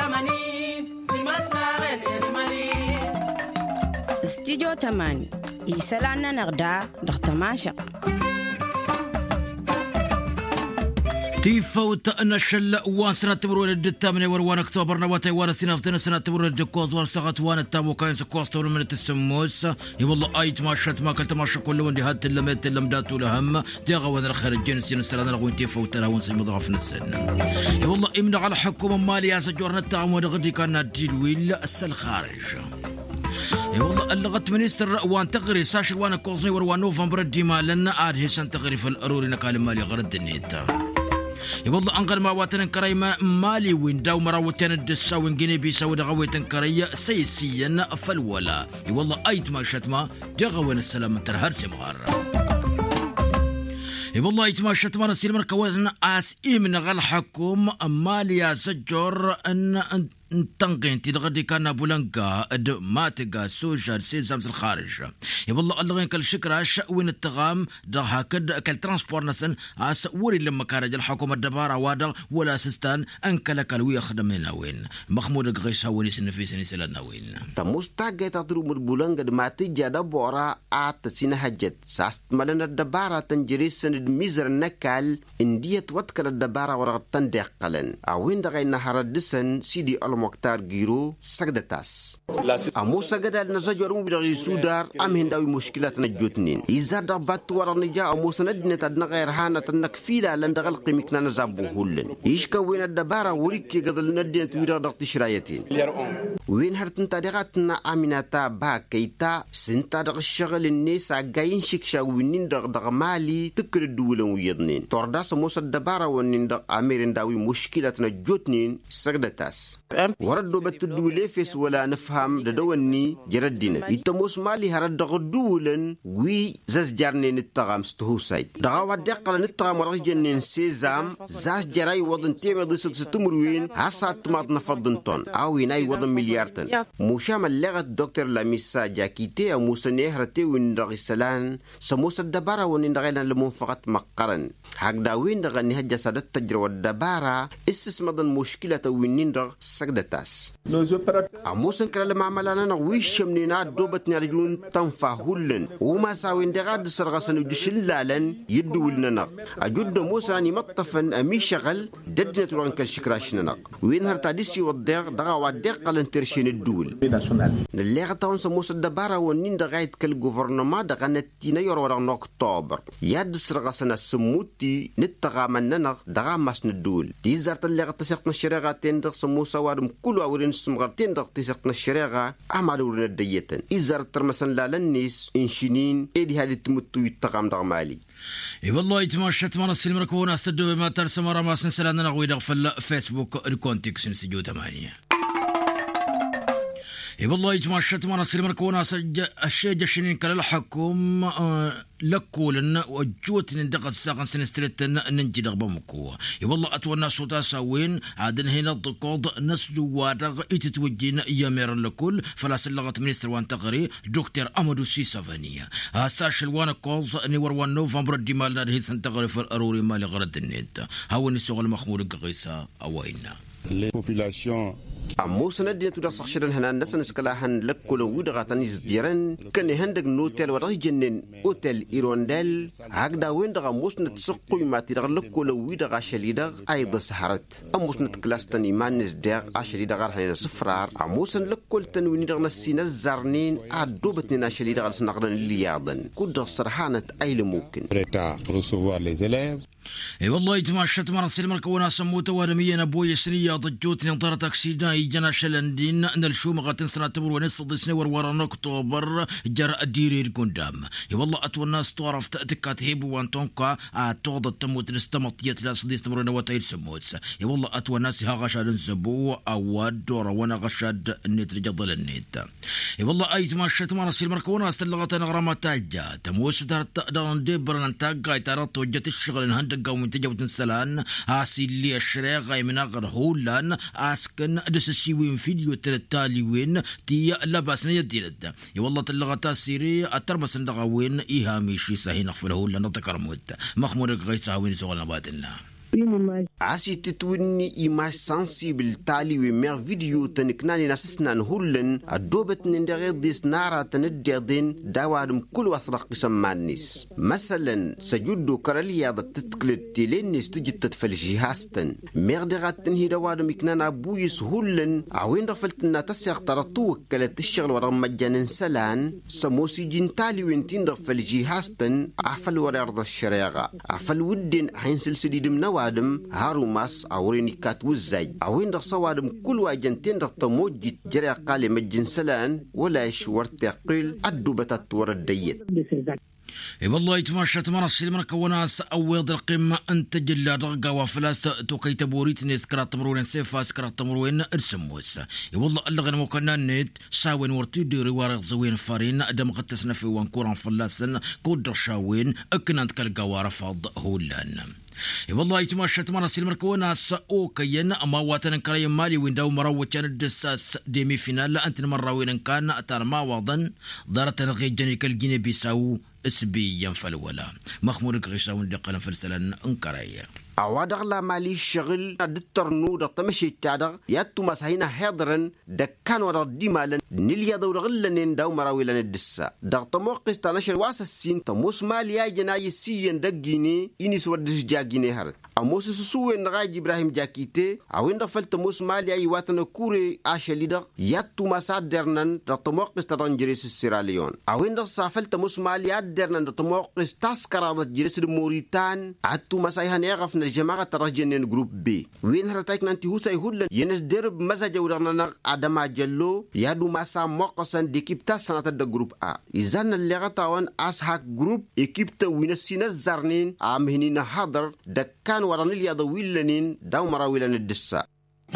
استديو تماني يسالنا نغدا دختماشق تيفوت نشل واسنا تبرون الدتامن وروان اكتوبر نواتي وانا سنفتنا سنة تبرون الدكوز ورسغت وانا التامو كاين سكوز تبرون من التسموس يوالله ايت ما شت ما كنت ماشا كل وندي هات اللميت اللمداتو لهم ديغا وانا الخير الجنس ينسلنا لغوين تيفوت لهون سيمضغف نسن يوالله امنا على حكومة مالية سجورنا التامو ودغدي كان ديلويل السل خارج والله اللغة منيستر وان تغري ساشر وانا كوزني وروان نوفمبر ديما لنا عاد هيسان تغري في الاروري نقال مالي غرد النيتا والله انقل ما واتن كريما مالي وين داو مراوتين الدسا وين جيني بيسا ودغويتن كريا سيسيا فالولا والله ايت ما شتما دغوين السلام ترهرسي مغار والله يتما شتما نسيل مركوزن اس من غل حكوم ماليا سجور ان تنقين تدغدي كان بولنكا ما تلقى سوشيال سيزامز الخارج والله اللغين كل شكرا وين التغام ده كد كل ترانسبور نسن اس وري لما كارج الحكومه الدبارة وادغ ولا سستان انكلك الوي خدمنا وين محمود غيسا وني سنفيس نسلنا وين تمستاج تضرب البولنكا ما تجي دبورا ات سين حجت ساست ملنا الدبارة تنجريس سند ميزر نكال انديه وتكل الدبارة ورغتن دقلن اوين دغين نهار دسن سيدي مختار جيرو سجدتاس أمو سجد نزجرون بدغي سودار أم هنداوي مشكلات نجوتنين إذا دبت ورا نجا أمو سندنا تدنا غير هانا تنكفيلا لندغل قيمكنا نزابو هولن يشكا وين الدبارة وريكي قدل ندين تويدا ضغط شرايتين وين هرتن تاريغاتنا أميناتا باكيتا سنتا دغ الشغل الناس عجاين شكشا وينين دغ مالي تكر الدولة ويضنين تورداس موسى الدبارة ونين دغ أميرين داوي مشكلات نجوتنين سجدتاس وردو بتدولي فيس ولا نفهم ددوني جردنا يتموس مالي هرد غدولن وي زاز جارنين التغام ستهوسايد دغاوة دقل نتغام ورجنين سيزام زاز جراي وضن تيمي ضيسد ستمروين عصات تماط نفضن طن اوين اي وضن مليار طن موشام اللغة دكتور لاميسا جاكيتي موسى نهرتي وين دغي السلان سموسى الدبارة وين دغينا لمنفقة مقرن حق داوين دغني هجا سادت تجروا الدبارة استسمضن مشكلة وينين دغ سجدتاس أموسن كلا معملنا نويش مننا دوبتنا رجلون تنفاهولن وما ساوين دغاد سرغسن ودشلالن يدولنا نق أجد موسى أني مطفن أمي شغل ددنا تلوان كالشكراشنا وين هرتاديسي والدغ دغا ودغ قلن ترشين الدول نلغة تونس موسى الدبارة ونين دغايت كالغوفرنما دغا نتينا يوروران أكتوبر ياد سرغسن السموتي نتغا مننا دغا ماسن الدول دي زارت اللغة تسيقنا الشريغاتين دغ سموسى وارم كل أولين سمغرتين دغ تسيقنا الشريغة أعمالوا لنا الديتن إزار ترمسن لالنيس إنشينين إيدي هادي تمتو يتغام دغ مالي والله يتماشت ما نسلم ركونا استدو بما ترسم رما سنسلنا نغوي دغ في الفيسبوك الكونتكس نسجو 8 والله يتماشت ما نسلم ركونا الشيء جشنين كلا الحكوم لكولن وجوتن دغ الساقن سنستريتن ننجي دغ بمكو والله اتونا صوتا ساوين عادن هنا الضقوض نسلو وادغ اتتوجين يامير لكل فلاس اللغة منستر وان تغري دكتور امادو سيسافانيا هاساش الوان كوز نيور 1 نوفمبر ديمال ناد هيسن تغري في الاروري مال غرد النت هاوني سوغل مخمود قيسا اوينا أمو سندين تودا صخشرن هنا الناس نسكلاهن لكل ودغاتن يزديرن كان هندق نوتيل ورغي جنن اوتيل إيرونديل هكذا وين دغا موسن تسقوي ما تدغ لكل ودغا شليدغ أيضا سحرت أمو سند كلاستن إيمان نزدغ أشليدغ رحين صفرار أمو سن لكل تنوين دغ نسينا الزرنين عدوبتنا شليدغ لسنغرن اللياضن كودغ سرحانة أيل ممكن والله يتماشت ما نسلم ركونا سموت ورمينا ابوي سنيه ضجوت نظره تاكسينا يجنا شلندين نلشو مغاتن سنه تبر ونص دسنه ورورنا اكتوبر جرى ديري قدام والله اتو الناس تعرف تاتكات هيب وانتونكا اتوض تموت الاستمطيت لا صديس تمرنا وتايل سموت والله اتو الناس ها غشاد زبو او دور وانا غشاد النت رجضل النت والله اي تماشت ما نسلم ركونا استلغت غرامات تاجا تموس دان دبر انتاغا ترى توجت الشغل قوم تجاوت السلان اسيلي الشريغ من اغر هولان اسكن دسشي وين فيديو تلتالي وين تي لباسنا يديرد والله تلغه تاسيري اترمس ندغوين ايهامي شي سهين خفله هولان تكرمت مخمور غيسا وين سوغنا بادنا عسي تتوني إيماج سنسيبل تالي ومير فيديو تنكناني ناسسنا نهولن الدوبة نندغي ديس نارا تندردين داوارم كل وصرق سمانيس مثلا سجدو كراليا تتقلت تيلينيس تجد تتفلجيهاستن مير دغات تنهي دوارم إكنانا بويس هولن عوين رفلتنا تسيق ترطوك كالت الشغل ورغم مجانن سلان سموسي جنتالي وينتين دغفلجيهاستن عفل ورارض الشريغة عفل ودين حين سلسلي دمنا وادم هاروماس أوريني كات وزاي عوين رصوادم كل واجنتين رطموجي جري قالي مجن سلان ولا شورت يقيل الدوبة ورديت والله يتماشى تمارس المركة وناس أوض القمة أنت جل رقا وفلاس توكي تبوريت نذكر تمرون سيفا سكر تمرون ارسموس والله اللغة مكنا نت ساوين ورتدي روارق زوين فارين أدم قتسنا في وانكوران فلاسن كودر شاوين أكنانت كالقوار فاض هولان والله يتماشى تمارس المركة وناس أوكيين أما واتن كراي مالي وين داو مراو كان الدساس ديمي فينال أنت مرة وين كان أتار ما وضن دارت نغي جاني كالجيني بيساو اسبي ينفل ولا مخمورك غيشاون دقنا فلسلان انكرايا أوادغ لا مالي شغل دترنو دتمشي تادغ ياتو مسحينا حاضرا دكان ورا ديمالا نيليا دورغلن داو مراويلن الدسا دغ موقس تنشر واس السين تموس ماليا جناي سيين دغيني انيس ودس جاغيني هر اموس سوين نغاج ابراهيم جاكيتي اوين دفلت موس ماليا يواتنا كوري اشليدغ ياتو مسادرنن دغ موقس ترنجريس سيراليون اوين دصافلت موس ماليا درنن دغ موقس تاسكرا جريس موريتان عتو مسايهن يغف الجماعة ترجنين جروب بي وين هرتاك نانتي هو سيهول ينس درب مساجة ورغنا عدما جلو يادو مسا موقسان دي كيبتا سنة دا جروب آ إذن اللي غطاوان أسحاك جروب إكيبتا وينسينا الزرنين عامهنين حضر دا كان ورانيل يادو ويلنين داو مراويلن الدسا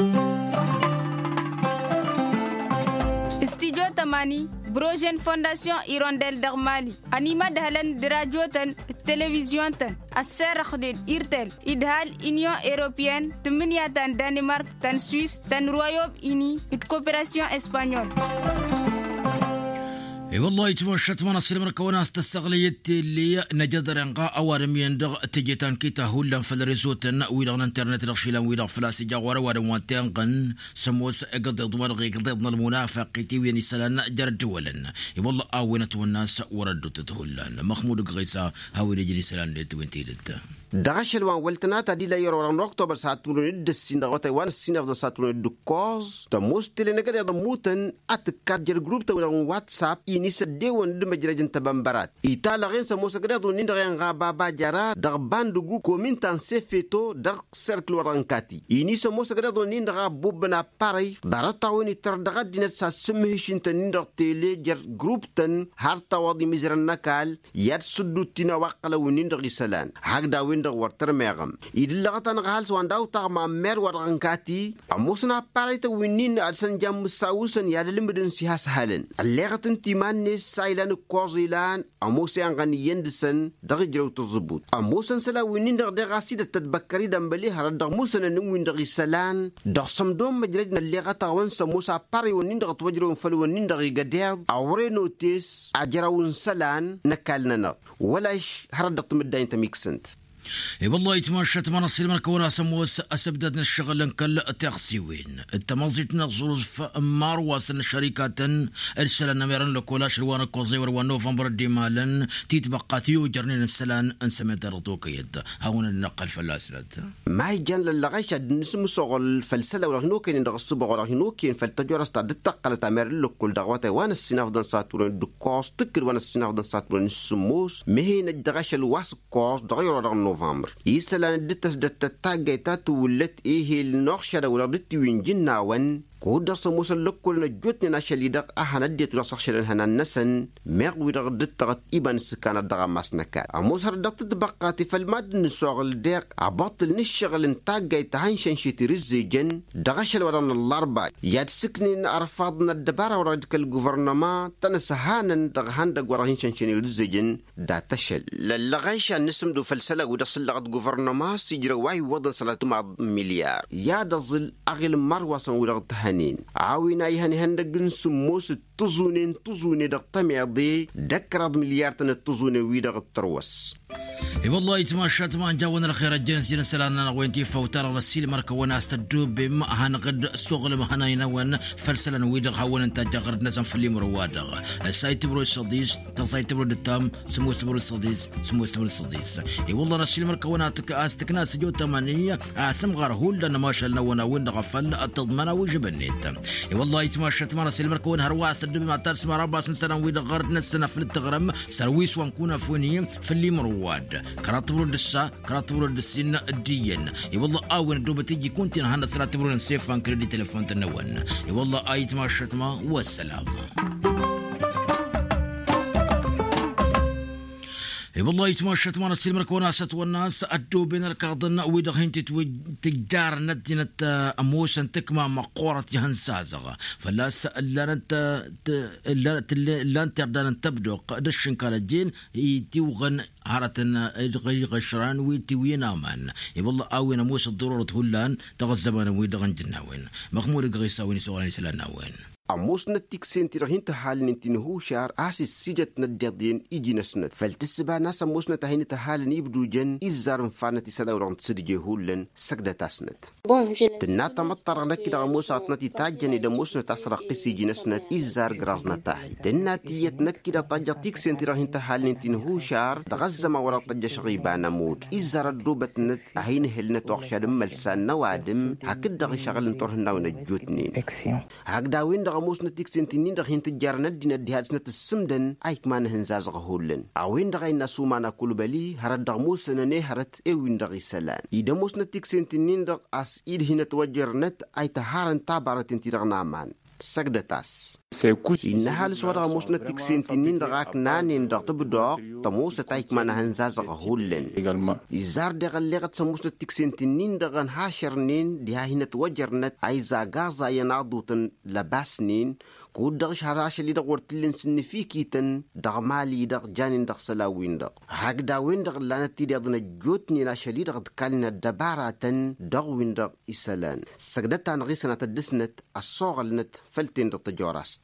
استيجو تماني بروجين فونداسيون إيرونديل دغمالي أنيما دهلن دراجوتن تلفزيون تن السر خدين إيرتل إدهال إنيون إيروبيان تمنيا تن دنمارك تن سويس تن رويوم إني إتكوبراسيون إسبانيول والله يتمشى تمارس المركة وناس تستغليت اللي نجدر انقاء أوارم يندغ تجيتان كيتا هولا فالريزوتن ويدغن انترنت رغشيلان ويدغ فلاسي جاوار وادوان قن سموس اقضي ضوارغي قضيضنا المنافق تيويني سلان جرد ولن والله آوينة والناس وردو تتهولان مخمود غيسا هاوي رجلي سلان لتوين تيلت دغشل وان ولتنا تدي لا يرون اكتوبر ساتورن دسين دغوتي وان سين اوف ساتورن دو كوز تموستل نغا دموتن اتكاد جر جروب تو واتساب إنيس ديوان دمجرجن تبامبرات إيطالا غين سموسا قريضو نندغين غابابا جارا دغ باندوغو كومينتان سيفيتو دغ سيركل ورانكاتي إنيس سموسا قريضو نندغا بوبنا باري دارتاويني تردغا دينت سا سمهشين تنندغ تيلي جر جروب تن هارتا وادي مزرن نكال ياد سدو تينا وقلا ونندغي سلان حق داوين دغ ورتر ميغم إدلغتان غالس وان داو تغما مير ورانكاتي أموسنا باري توينين أدسن جام مساوسن يادلمدن سيهاس هالن اللغتن تيمان نس سايلان كوزيلان أموسي أنغاني يندسن دغ جرو تزبوط أموسن سلا وينين دغ دغاسي تتبكري دمبلي هرد دغ موسن نوين دغ سلان دغ سمدوم مجرجنا اللغة تاوان سموسا باري ونين دغ توجرون فلو ونين دغ قدير أوري نوتيس أجراون سلان نكالنا ولاش هرد دغ تمدين تميكسنت والله يتماشى تمارس المركة وناس موس أسبدتنا الشغل نكال تغسيوين التمازيتنا ظروف مارواس الشركات السلان نميران لكولاش روان كوزي وروان نوفمبر ديمالن تيتبقى تيو جرنين السلان انسمت رطوك يد هون النقل فلاسلت ما يجان للغايشة نسمو صغل فلسلة ورهنوكين اندغ الصبغ ورهنوكين فلتجورس تدتقل تامير لكل دغواتي وان السناف دان ساتورين دكوس تكر وان السناف دان ساتورين السموس مهين الدغاش الواس كوس دغير ورغنو نوفمبر يسلان دتس دتتاجي تاتو ولت إيه النقشة ولدت وينجنا ون كودا سموس اللقول نجوتنا شليدق أحنا ديت رصخشلن هنا النسن مغوي دغدت إبان سكان الدغا مسنكات أموس هردت تبقى فالماد نسوغل ديق عباطل نشغل انتاجي تهانشن شترزيجن دغشل وران الاربع ياد سكنين أرفاضنا الدبارة ورادك الجوفرنما تنسهانا دغهاندق وراهنشن شنيرزيجن دا تشل للغايشة نسمدو فلسلة ودصل لغد جوفرنما سيجر واي وضن 300 مليار ياد ظل أغل مروة ورغد هنين عاوينا يهني هندقن سموس تزونين دغ تميضي دكراد مليار تن التزوني ويدغ التروس والله يتماشى تمان جاونا الخير الجنسي نسلنا وين تيفا وترى السيل مركا وانا استدوب بما هنقد السوق لما هنا ينون فلسلنا ويدغ هون انت جغرد نسم في اللي مروادغ السايت برو الصديس تصايت برو التام سمو برو الصديس سمو برو الصديس اي والله السيل مركا وانا استكنا سجو تمانية اسم غار هول لنا ما شلنا وانا وين غفل التضمنا وجبنيت اي والله يتماشى تمان السيل مركا وانا هروا استدوب ما ترسم ربع سنه ويدغ غرد نسنا في التغرم سرويس ونكون فوني في اللي مرواد كراتبرو الدسا كراتبرو الدسين الدين والله اون دوبتي كنت هنا سراتبرو نسيف فان كريدي تليفون تنون والله ايت ما شتما والسلام والله يتماشت مانا السلم ركوناسة والناس أدو بين الكاظن ويدخين تجار ندينة أموس انتكما مقورة هنسازغ فلا لا انت يردان تبدو قدشن كالجين يتوغن هارتن غي غشران ويتوين آمان والله آوين أموس الضرورة هلان دغزبان ويدغن جناوين مخمور غيساوين سوالين سلاناوين أموس نتيك سنتي رهين تحال ننتنهو شعر أساس سجت نديدين إيجي نسنت فالتسبا ناس أموس نتهين تحال نيبدو جن إزار مفانتي سلاوران تسدجي هولن سجدة تاسنت تناتا مطر لك دا أموس عطنتي تاجن دا موس نتاسرق قسي جنسنت إزار غراز نتاحي تناتي يتنكي دا طاجة تيك سنتي رهين تحال ننتنهو شعر دغزم ورا طاجة شغيبانا موت إزار الدوبت نت أهين هلنت وخشاد ملسان نوادم هكذا غشغل نطرهن ونجوتنين هكذا وين غموس نتيك سنتينين دغين تجارنا دينا ديهات نت السمدن ايك مان هنزاز غهولن اوين دغين ناسو مانا كولبالي هرد دغموس نني هرت اوين دغي سلان يدموس نتيك سنتينين دغ اس ايد هنا توجر نت اي تهارن تابارت انتي دغنامان سجدتاس إنها لسوار غموسنا تكسنتين دغاك نانين دغ تبدوغ تموس تايك مانا هنزاز غهولن إزار دغ اللغة سموسنا تكسنتين دغن هاشرنين ديها هنا توجرنت عايزا غازا ينعضوتن لباسنين كود دغ شهراش اللي دغ ورتلين سنفيكيتن دغ مالي دغ جانين دغ سلاوين دغ هاك داوين دغ لانتي دغنا جوتني لاشلي دغ دكالنا دباراتن دغ وين دغ إسالان سجدتان غيسنا تدسنت الصوغلنت فلتين دغ تجورست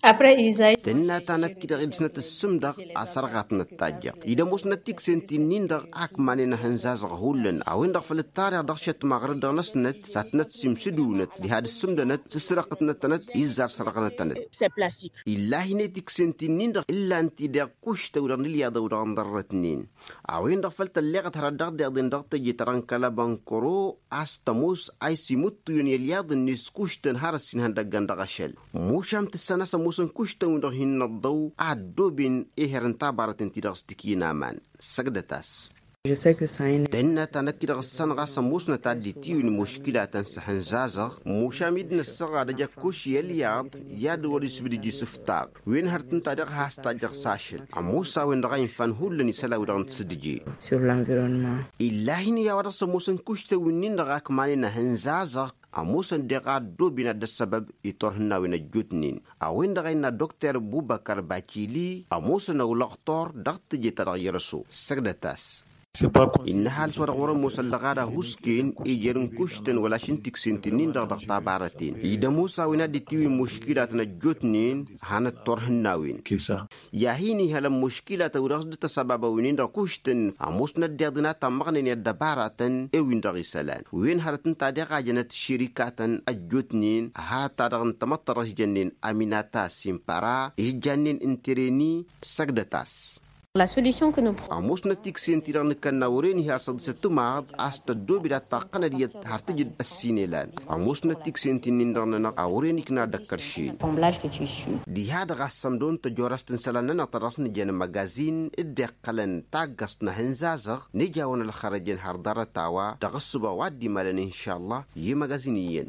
تنا تانك كده غير السمدغ أسرغت نتاجق إذا موس نتيك سنتين دغ أكماني نهنزاز غهولن أوين دغ فلتاريخ دغ شت مغرد دغ نسنت ساتنت سمسدونت لهذا السمدنت تسرقت نتنت إزار سرقت نتنت إلا هنتيك سنتين دغ إلا أنت دغ كوش تورن ليا دغ نضرتنين أوين دغ فلت اللغة هردغ دغ دغ تجي ترانكلا بانكرو أستموس أي سيموت يونيلياد الناس كوش تنهارسين هندغ دغشل موشام تسنة موسن كشتون دهين الضوء عدوبين إهرن تابارة انتداغستكي نامان سجدتاس تنا تنكد غسان غاسا موسنا تادي تيون مشكلة تنسحن زازغ موشاميد نسغا دجا كوشي الياض ياد وريس بدجي سفتاق وين هرتن تادق هاستاجغ ساشل عموسا وين دغاين فانهول لني سلاو دغن تسدجي إلا هيني يا ورس موسن كشتون دغاك مانينا هنزازغ أموسن دقاد دوبنا السبب يطرحنا ونجوتنين أوين دغينا دكتور بوبكر باكيلي أموسن ولغطور دغت جيترغيرسو سجدتاس إنها الصورة غورا مسلغارة هوسكين إيجرن كوشتن ولا شنتك سنتنين دغ طابارتين إذا موسى وينادي تيوي مشكلة نجوتنين هانا تورهناوين ياهيني هلا مشكلة ورغد تسبب وينين دغ كوشتن أموسنا دغدنا تمغنين يدبارتن إوين دغي سلان وين هارتن تادغا جنت شركاتن أجوتنين هاتا دغن تمطرش جنين أميناتا سيمبارا إجانين انتريني سجدتاس La solution que nous prenons. Amos natik sentiran kanawren hi arsad setumad asta dobira taqana diyat hartijid as-sinelan. Amos natik sentinin darna awren ikna dakarshi. Assemblage de tissus. Di hada gassam don tajorastin salana tarasna jan magazin idqalan tagasna hanzazag nijawana al kharajan hardara tawa tagassuba wadi malan inshallah yi magaziniyen.